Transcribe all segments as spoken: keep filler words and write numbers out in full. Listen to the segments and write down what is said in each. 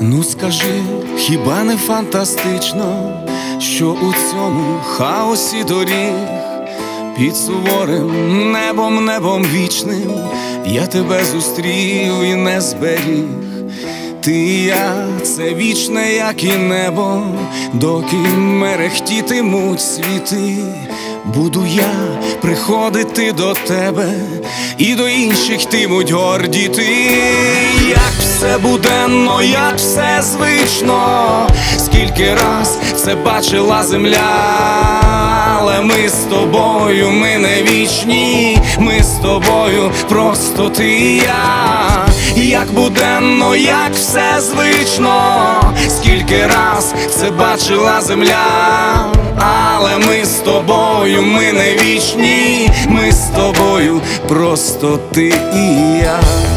Ну скажи, хіба не фантастично, що у цьому хаосі доріг під суворим небом, небом вічним я тебе зустрів і не зберіг. Ти і я – це вічне, як і небо, доки мерехтітимуть світи. Буду я приходити до тебе, і до інших йтимуть гордіти. Як все буденно, як все звично, скільки раз це бачила земля. Але ми з тобою, ми не вічні, ми з тобою просто ти і я. Як буденно, як все звично, скільки раз це бачила земля. Але ми з тобою, ми не вічні, ми з тобою просто ти і я.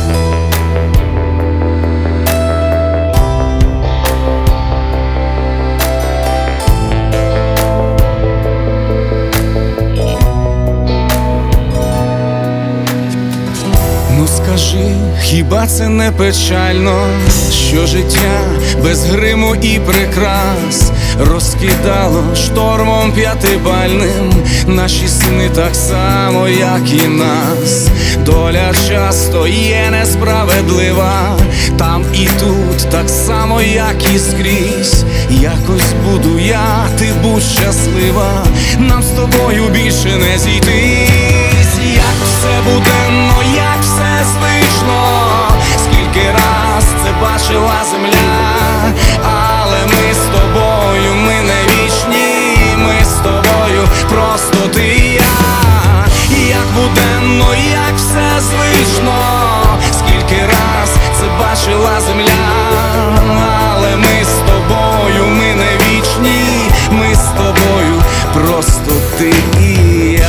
Ну скажи, хіба це не печально, що життя без гриму і прикрас розкидало штормом п'ятибальним наші сни так само, як і нас. Доля часто є несправедлива, там і тут так само, як і скрізь. Якось буду я, ти будь щаслива, нам з тобою більше не зійтись. Як все буденно, як все звично, скільки раз це бачила земля. Але ми з тобою, ми не вічні, ми з тобою просто ти і я. Як буденно, як все звично, скільки раз це бачила земля. Але ми з тобою, ми не вічні, ми з тобою просто ти і я.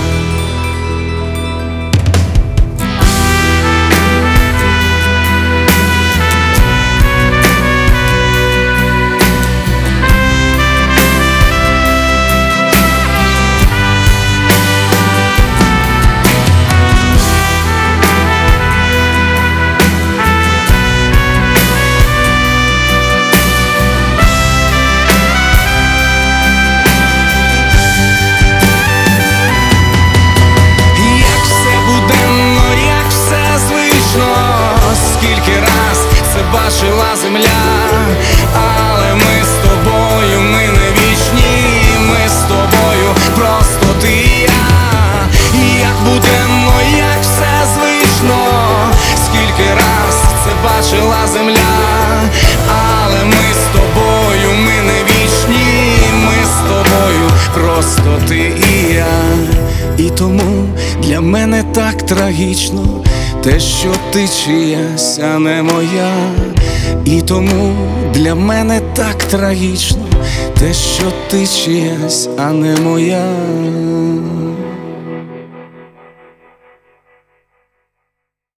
Скільки раз це бачила земля. Але ми з тобою, ми не вічні, ми з тобою просто ти і я. Як буденно, як все звично, скільки раз це бачила земля. Але ми з тобою, ми не вічні, ми з тобою просто ти і я. І тому для мене так трагічно те, що ти чиясь, а не моя. І тому для мене так трагічно те, що ти чиясь, а не моя.